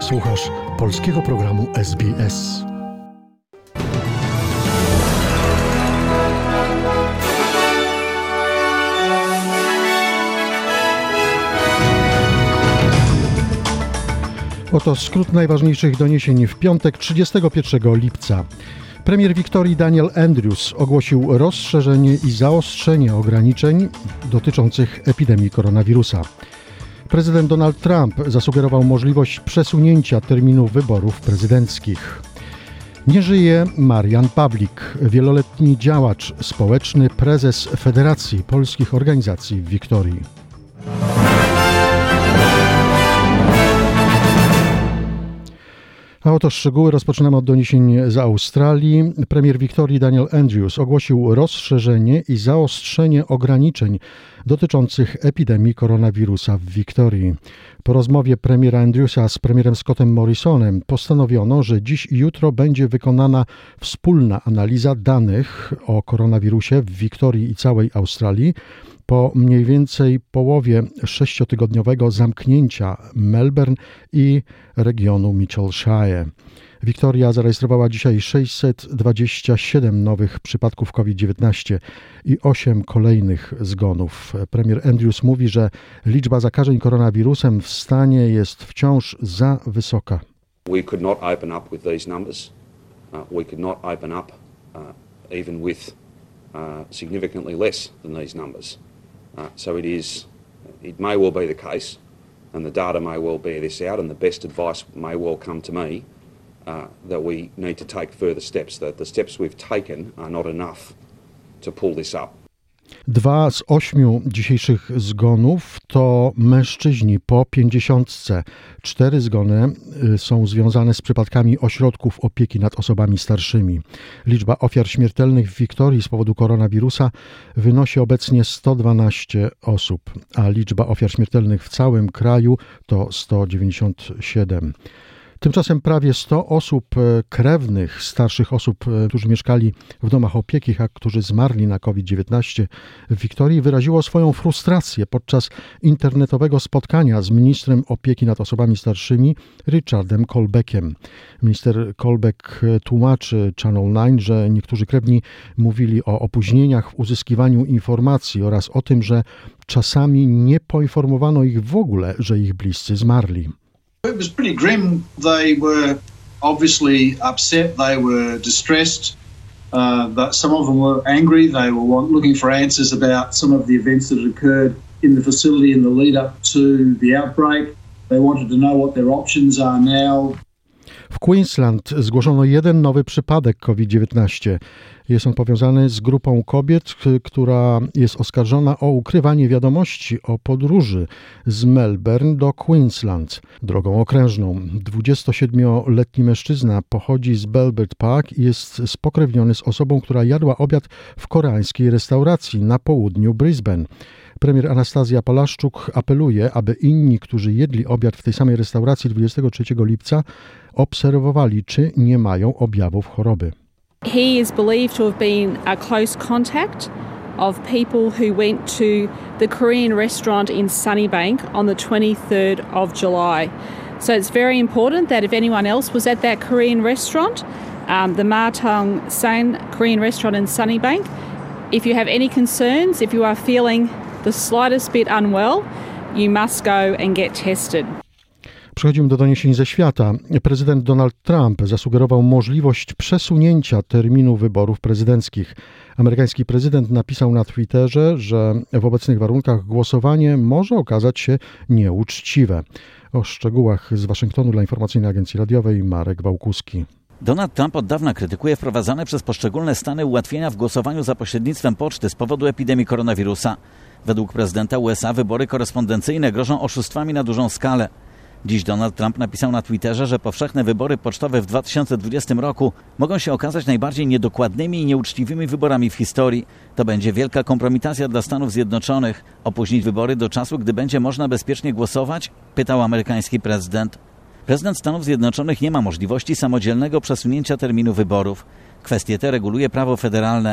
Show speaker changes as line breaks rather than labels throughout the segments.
Słuchasz polskiego programu SBS. Oto skrót najważniejszych doniesień w piątek 31 lipca. Premier Wiktorii Daniel Andrews ogłosił rozszerzenie i zaostrzenie ograniczeń dotyczących epidemii koronawirusa. Prezydent Donald Trump zasugerował możliwość przesunięcia terminu wyborów prezydenckich. Nie żyje Marian Pawlik, wieloletni działacz społeczny, prezes Federacji Polskich Organizacji w Wiktorii. A oto szczegóły. Rozpoczynamy od doniesień z Australii. Premier Wiktorii Daniel Andrews ogłosił rozszerzenie i zaostrzenie ograniczeń dotyczących epidemii koronawirusa w Wiktorii. Po rozmowie premiera Andrewsa z premierem Scottem Morrisonem postanowiono, że dziś i jutro będzie wykonana wspólna analiza danych o koronawirusie w Wiktorii i całej Australii po mniej więcej połowie 6-tygodniowego zamknięcia Melbourne i regionu Mitchellshire. Wiktoria zarejestrowała dzisiaj 627 nowych przypadków COVID-19 i 8 kolejnych zgonów. Premier Andrews mówi, że liczba zakażeń koronawirusem w stanie jest wciąż za wysoka.
We could not open up with these numbers. We could not open up even with significantly less than these numbers. So it may well be the case, and the data may well bear this out, and the best advice may well come to me that we need to take further steps, that the steps we've taken are not enough to pull this up. 2 z 8 dzisiejszych zgonów to mężczyźni po 50. 4 zgony są związane z przypadkami ośrodków opieki nad osobami starszymi. Liczba ofiar śmiertelnych w Wiktorii z powodu koronawirusa wynosi obecnie 112 osób, a liczba ofiar śmiertelnych w całym kraju to 197. Tymczasem prawie 100 osób krewnych, starszych osób, którzy mieszkali w domach opieki, a którzy zmarli na COVID-19 w Wiktorii, wyraziło swoją frustrację podczas internetowego spotkania z ministrem opieki nad osobami starszymi Richardem Colbeckiem. Minister Colbeck tłumaczy Channel 9, że niektórzy krewni mówili o opóźnieniach w uzyskiwaniu informacji oraz o tym, że czasami nie poinformowano ich w ogóle, że ich bliscy zmarli.
It was pretty grim. They were obviously upset. They were distressed. But some of them were angry. They were looking for answers about some of the events that had occurred in the facility in the lead up to the outbreak. They wanted to know what their options are now.
W Queensland zgłoszono jeden nowy przypadek COVID-19. Jest on powiązany z grupą kobiet, która jest oskarżona o ukrywanie wiadomości o podróży z Melbourne do Queensland drogą okrężną. 27-letni mężczyzna pochodzi z Belbert Park i jest spokrewniony z osobą, która jadła obiad w koreańskiej restauracji na południu Brisbane. Premier Anastazja Palaszczuk apeluje, aby inni, którzy jedli obiad w tej samej restauracji 23 lipca, obserwowali, czy nie mają objawów choroby.
He is believed to have been a close contact of people who went to the Korean restaurant in Sunnybank on the 23rd of July. So it's very important that if anyone else was at that Korean restaurant, the Martung San Korean restaurant in Sunnybank, if you have any concerns, if you are feeling the slightest bit unwell, you must go and get tested.
Przechodzimy do doniesień ze świata. Prezydent Donald Trump zasugerował możliwość przesunięcia terminu wyborów prezydenckich. Amerykański prezydent napisał na Twitterze, że w obecnych warunkach głosowanie może okazać się nieuczciwe. O szczegółach z Waszyngtonu dla Informacyjnej Agencji Radiowej Marek Wałkuski.
Donald Trump od dawna krytykuje wprowadzane przez poszczególne stany ułatwienia w głosowaniu za pośrednictwem poczty z powodu epidemii koronawirusa. Według prezydenta USA wybory korespondencyjne grożą oszustwami na dużą skalę. Dziś Donald Trump napisał na Twitterze, że powszechne wybory pocztowe w 2020 roku mogą się okazać najbardziej niedokładnymi i nieuczciwymi wyborami w historii. To będzie wielka kompromitacja dla Stanów Zjednoczonych. Opóźnić wybory do czasu, gdy będzie można bezpiecznie głosować? Pytał amerykański prezydent. Prezydent Stanów Zjednoczonych nie ma możliwości samodzielnego przesunięcia terminu wyborów. Kwestie te reguluje prawo federalne.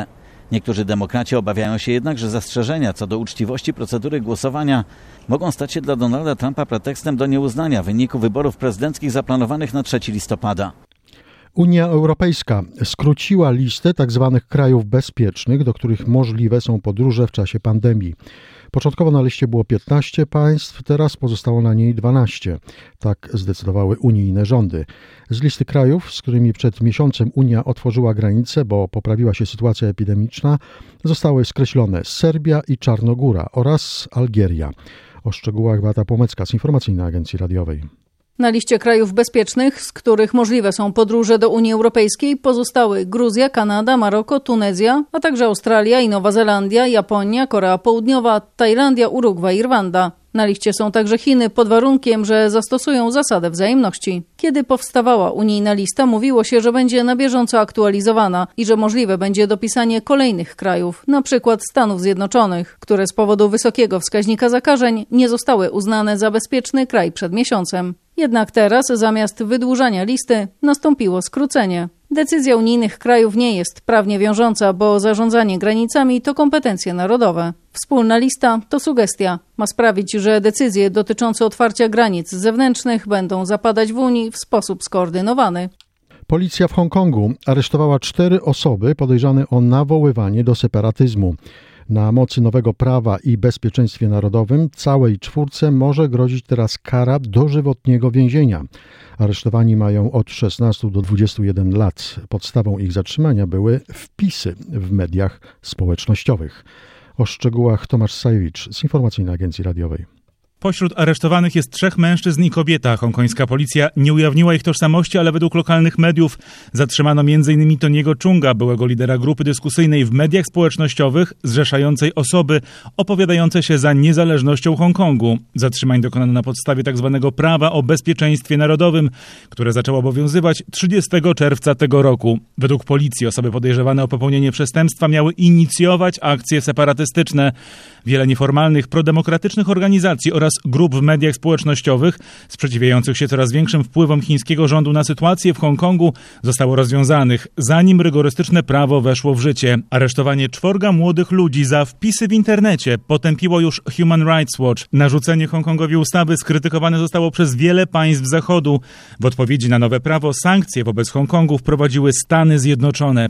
Niektórzy demokraci obawiają się jednak, że zastrzeżenia co do uczciwości procedury głosowania mogą stać się dla Donalda Trumpa pretekstem do nieuznania wyniku wyborów prezydenckich zaplanowanych na 3 listopada.
Unia Europejska skróciła listę tzw. krajów bezpiecznych, do których możliwe są podróże w czasie pandemii. Początkowo na liście było 15 państw, teraz pozostało na niej 12. Tak zdecydowały unijne rządy. Z listy krajów, z którymi przed miesiącem Unia otworzyła granice, bo poprawiła się sytuacja epidemiczna, zostały skreślone Serbia i Czarnogóra oraz Algieria. O szczegółach Beata Płomecka z Informacyjnej Agencji Radiowej.
Na liście krajów bezpiecznych, z których możliwe są podróże do Unii Europejskiej, pozostały Gruzja, Kanada, Maroko, Tunezja, a także Australia i Nowa Zelandia, Japonia, Korea Południowa, Tajlandia, Urugwaj i Rwanda. Na liście są także Chiny pod warunkiem, że zastosują zasadę wzajemności. Kiedy powstawała unijna lista, mówiło się, że będzie na bieżąco aktualizowana i że możliwe będzie dopisanie kolejnych krajów, na przykład Stanów Zjednoczonych, które z powodu wysokiego wskaźnika zakażeń nie zostały uznane za bezpieczny kraj przed miesiącem. Jednak teraz, zamiast wydłużania listy, nastąpiło skrócenie. Decyzja unijnych krajów nie jest prawnie wiążąca, bo zarządzanie granicami to kompetencje narodowe. Wspólna lista to sugestia. Ma sprawić, że decyzje dotyczące otwarcia granic zewnętrznych będą zapadać w Unii w sposób skoordynowany.
Policja w Hongkongu aresztowała 4 osoby podejrzane o nawoływanie do separatyzmu. Na mocy nowego prawa i bezpieczeństwie narodowym całej 4 może grozić teraz kara dożywotniego więzienia. Aresztowani mają od 16 do 21 lat. Podstawą ich zatrzymania były wpisy w mediach społecznościowych. O szczegółach Tomasz Sajewicz z Informacyjnej Agencji Radiowej.
Pośród aresztowanych jest 3 mężczyzn i kobieta. Hongkońska policja nie ujawniła ich tożsamości, ale według lokalnych mediów zatrzymano m.in. Toniego Chunga, byłego lidera grupy dyskusyjnej w mediach społecznościowych zrzeszającej osoby opowiadające się za niezależnością Hongkongu. Zatrzymań dokonano na podstawie tzw. prawa o bezpieczeństwie narodowym, które zaczęło obowiązywać 30 czerwca tego roku. Według policji osoby podejrzewane o popełnienie przestępstwa miały inicjować akcje separatystyczne. Wiele nieformalnych, prodemokratycznych organizacji oraz grup w mediach społecznościowych sprzeciwiających się coraz większym wpływom chińskiego rządu na sytuację w Hongkongu zostało rozwiązanych, zanim rygorystyczne prawo weszło w życie. Aresztowanie 4 młodych ludzi za wpisy w internecie potępiło już Human Rights Watch. Narzucenie Hongkongowi ustawy skrytykowane zostało przez wiele państw Zachodu. W odpowiedzi na nowe prawo sankcje wobec Hongkongu wprowadziły Stany Zjednoczone.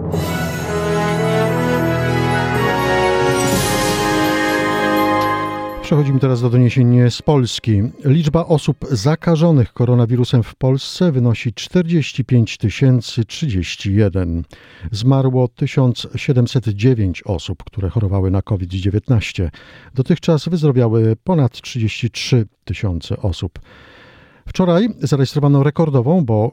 Przechodzimy teraz do doniesień z Polski. Liczba osób zakażonych koronawirusem w Polsce wynosi 45 031. Zmarło 1709 osób, które chorowały na COVID-19. Dotychczas wyzdrowiały ponad 33 000 osób. Wczoraj zarejestrowano rekordową, bo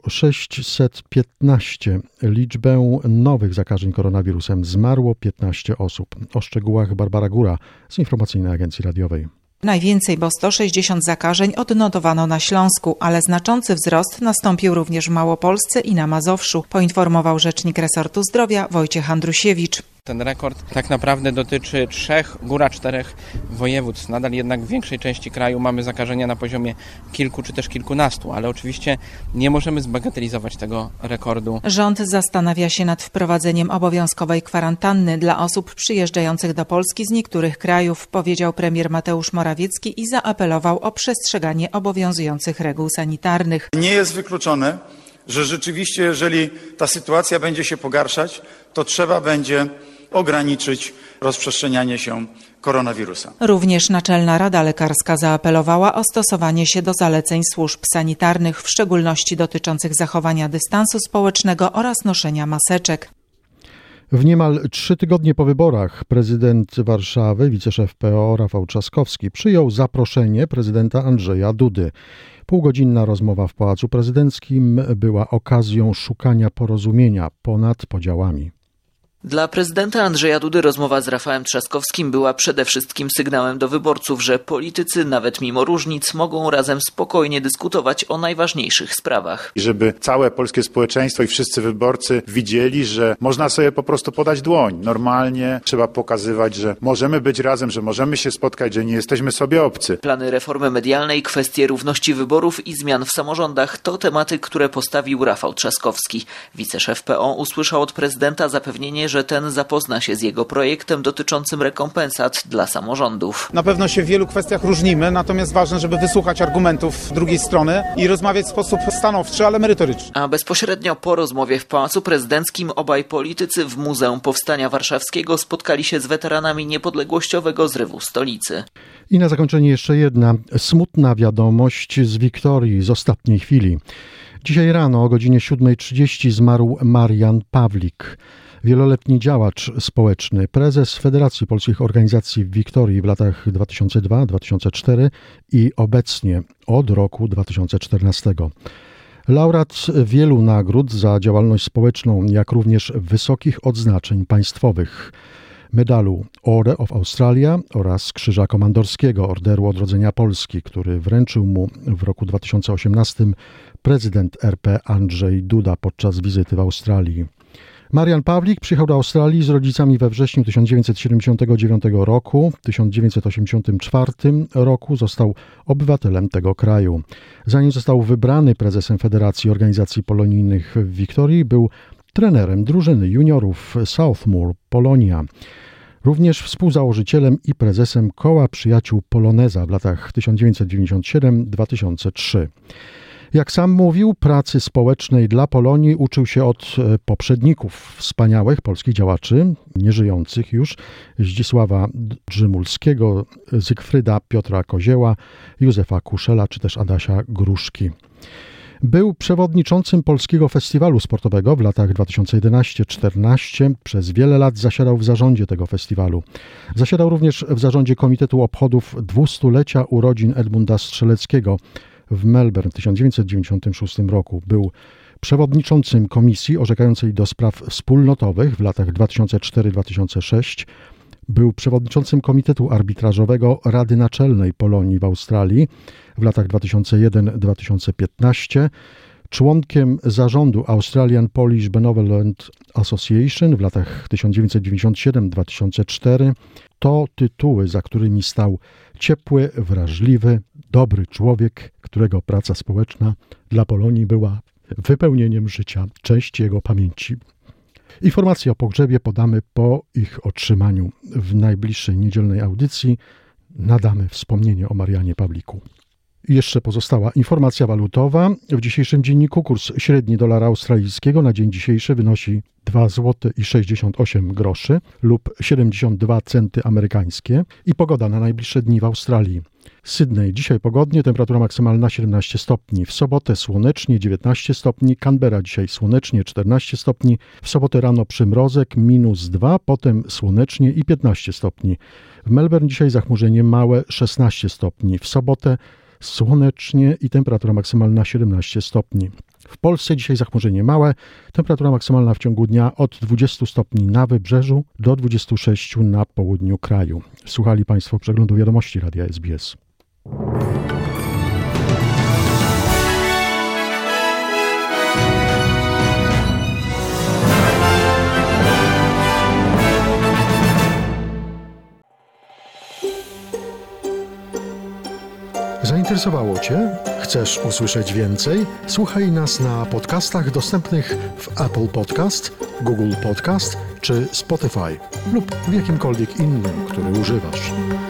615 liczbę nowych zakażeń koronawirusem. Zmarło 15 osób. O szczegółach Barbara Góra z Informacyjnej Agencji Radiowej.
Najwięcej, bo 160 zakażeń odnotowano na Śląsku, ale znaczący wzrost nastąpił również w Małopolsce i na Mazowszu, poinformował rzecznik resortu zdrowia Wojciech Andrusiewicz.
Ten rekord tak naprawdę dotyczy 3, góra 4 województw. Nadal jednak w większej części kraju mamy zakażenia na poziomie kilku czy też kilkunastu, ale oczywiście nie możemy zbagatelizować tego rekordu.
Rząd zastanawia się nad wprowadzeniem obowiązkowej kwarantanny dla osób przyjeżdżających do Polski z niektórych krajów, powiedział premier Mateusz Morawiecki i zaapelował o przestrzeganie obowiązujących reguł sanitarnych.
Nie jest wykluczone, że rzeczywiście, jeżeli ta sytuacja będzie się pogarszać, to trzeba będzie ograniczyć rozprzestrzenianie się koronawirusa.
Również Naczelna Rada Lekarska zaapelowała o stosowanie się do zaleceń służb sanitarnych, w szczególności dotyczących zachowania dystansu społecznego oraz noszenia maseczek.
W niemal 3 tygodnie po wyborach prezydent Warszawy, wiceszef PO Rafał Trzaskowski przyjął zaproszenie prezydenta Andrzeja Dudy. Półgodzinna rozmowa w Pałacu Prezydenckim była okazją szukania porozumienia ponad podziałami.
Dla prezydenta Andrzeja Dudy rozmowa z Rafałem Trzaskowskim była przede wszystkim sygnałem do wyborców, że politycy, nawet mimo różnic, mogą razem spokojnie dyskutować o najważniejszych sprawach.
I żeby całe polskie społeczeństwo i wszyscy wyborcy widzieli, że można sobie po prostu podać dłoń. Normalnie trzeba pokazywać, że możemy być razem, że możemy się spotkać, że nie jesteśmy sobie obcy.
Plany reformy medialnej, kwestie równości wyborów i zmian w samorządach to tematy, które postawił Rafał Trzaskowski. Wiceszef PO usłyszał od prezydenta zapewnienie, że ten zapozna się z jego projektem dotyczącym rekompensat dla samorządów.
Na pewno się w wielu kwestiach różnimy, natomiast ważne, żeby wysłuchać argumentów drugiej strony i rozmawiać w sposób stanowczy, ale merytoryczny.
A bezpośrednio po rozmowie w Pałacu Prezydenckim obaj politycy w Muzeum Powstania Warszawskiego spotkali się z weteranami niepodległościowego zrywu stolicy.
I na zakończenie jeszcze jedna smutna wiadomość z Wiktorii z ostatniej chwili. Dzisiaj rano o godzinie 7:30 zmarł Marian Pawlik, wieloletni działacz społeczny, prezes Federacji Polskich Organizacji w Wiktorii w latach 2002-2004 i obecnie od roku 2014. Laureat wielu nagród za działalność społeczną, jak również wysokich odznaczeń państwowych. Medalu Order of Australia oraz Krzyża Komandorskiego Orderu Odrodzenia Polski, który wręczył mu w roku 2018 prezydent RP Andrzej Duda podczas wizyty w Australii. Marian Pawlik przyjechał do Australii z rodzicami we wrześniu 1979 roku. W 1984 roku został obywatelem tego kraju. Zanim został wybrany prezesem Federacji Organizacji Polonijnych w Wiktorii, był trenerem drużyny juniorów Southmoor Polonia. Również współzałożycielem i prezesem Koła Przyjaciół Poloneza w latach 1997-2003. Jak sam mówił, pracy społecznej dla Polonii uczył się od poprzedników wspaniałych polskich działaczy, nieżyjących już, Zdzisława Drzymulskiego, Zygfryda Piotra Kozieła, Józefa Kuszela czy też Adasia Gruszki. Był przewodniczącym Polskiego Festiwalu Sportowego w latach 2011-14. Przez wiele lat zasiadał w zarządzie tego festiwalu. Zasiadał również w zarządzie Komitetu Obchodów 200-lecia urodzin Edmunda Strzeleckiego w Melbourne w 1996 roku. Był przewodniczącym komisji orzekającej do spraw wspólnotowych w latach 2004-2006. Był przewodniczącym Komitetu Arbitrażowego Rady Naczelnej Polonii w Australii w latach 2001-2015, członkiem zarządu Australian Polish Benevolent Association w latach 1997-2004. To tytuły, za którymi stał ciepły, wrażliwy, dobry człowiek, którego praca społeczna dla Polonii była wypełnieniem życia. Cześć jego pamięci. Informacje o pogrzebie podamy po ich otrzymaniu. W najbliższej niedzielnej audycji nadamy wspomnienie o Marianie Pawliku. I jeszcze pozostała informacja walutowa. W dzisiejszym dzienniku kurs średni dolara australijskiego na dzień dzisiejszy wynosi 2,68 zł lub 72 centy amerykańskie. I pogoda na najbliższe dni w Australii. Sydney dzisiaj pogodnie, temperatura maksymalna 17 stopni. W sobotę słonecznie 19 stopni. Canberra dzisiaj słonecznie 14 stopni. W sobotę rano przymrozek -2, potem słonecznie i 15 stopni. W Melbourne dzisiaj zachmurzenie małe 16 stopni. W sobotę słonecznie i temperatura maksymalna 17 stopni. W Polsce dzisiaj zachmurzenie małe, temperatura maksymalna w ciągu dnia od 20 stopni na wybrzeżu do 26 na południu kraju. Słuchali Państwo przeglądu wiadomości Radia SBS. Zainteresowało Cię? Chcesz usłyszeć więcej? Słuchaj nas na podcastach dostępnych w Apple Podcast, Google Podcast czy Spotify lub w jakimkolwiek innym, który używasz.